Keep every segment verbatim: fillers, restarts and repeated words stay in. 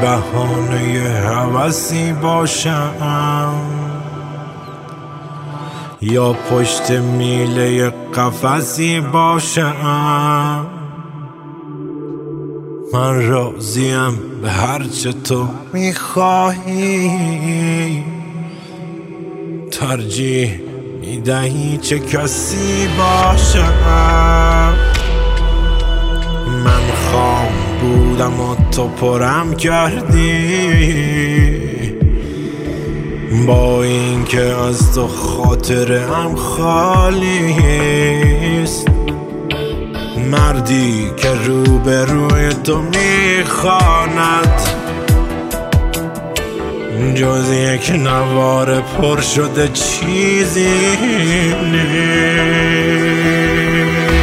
بهانه هوسی باشم یا پشت میله قفسی باشم. من راضیم به هرچه تو میخواهی، ترجیح میدهی چه کسی باشم. من خام بودم و تو پرم کردی، با این که از تو خاطرم خالیست. مردی که رو به روی تو میخواند جز یک نوار پر شده چیزی نیست.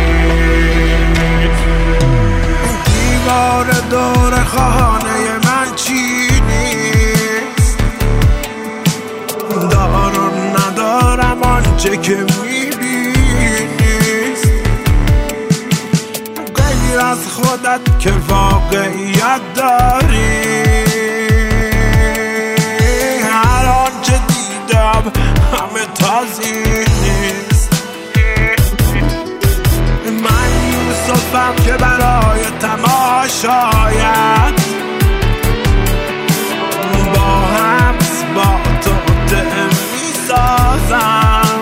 دیوار دور خانه من چی نیست، دارم ندارم آنچه که میبینیست. غیر از خودت که واقعیت داری، هر آنچه دیدم همه تازی نیست. من یوسفم که برای تماشایت با حبس با تو دم میسازم.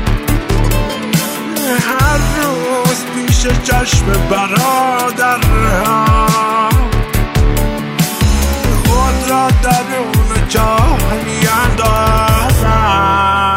هر روز پیش چشم برادرها خود را درون چاه میاندازم.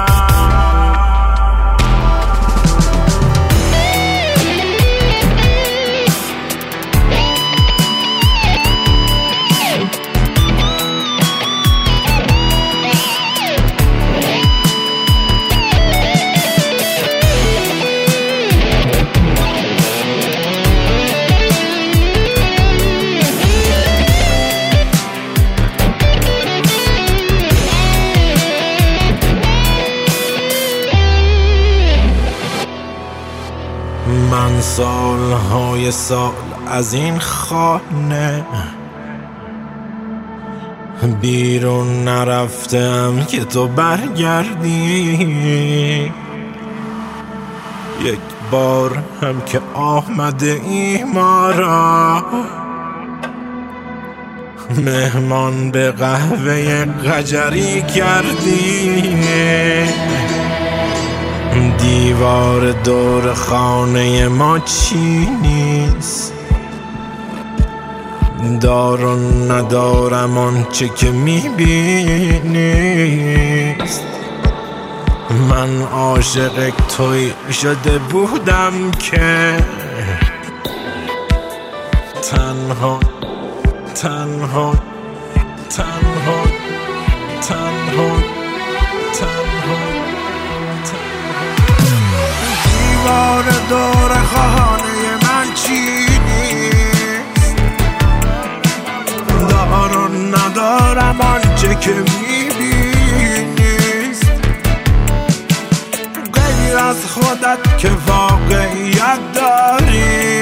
من سالهای سال از این خانه بیرون نرفتم که تو برگردی. یک بار هم که آمده ای ما را مهمان به قهوه قجری کردی. دیوار دور خانه ما چی نیست، دارم ندارم آنچه که میبینیست. من عاشق توی شده بودم که تنها تنها تنها تنها تنها دیوار دور خانه من چی نیست، دارم ندارم آنچه که میبینیست. غیر از خودت که واقعیت داری،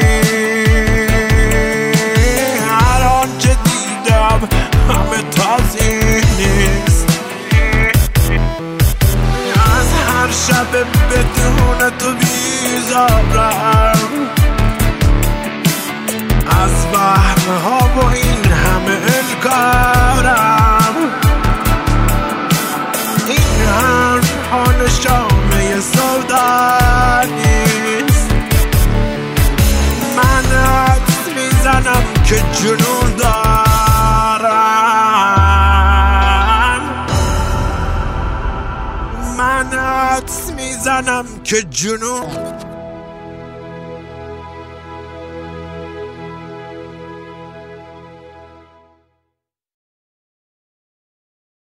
هر آنچه دیدم همه تازی نیست. از هر شب بدون تو بیزارم، از وهمها و این همه انکارم. این حرفها نشانه سودا نیست. من حدس میزنم که جنون دارم. من حدس میزنم که جنون